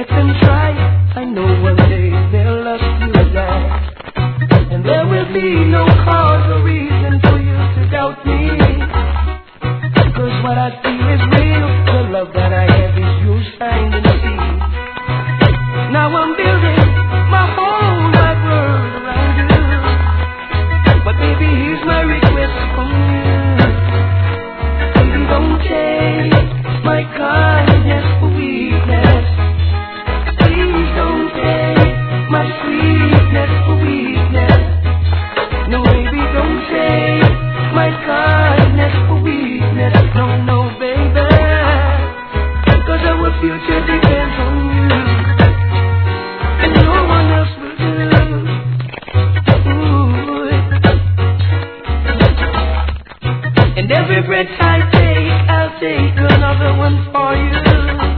let them try. I know one day they'll love you die. And there will be no cause or reason for you to doubt me. Cause what I feel is real. The love that I have is you signed and sealed. Now I'm building my whole wide world around you. But baby, here's my request from you. Baby, don't take my kindness for weakness. Please don't take my sweetness for weakness. No, baby, don't take my kindness for weakness. No, no, baby. Cause our future depends on you. And no one else will do. Ooh. And every breath I take, I'll take another one for you.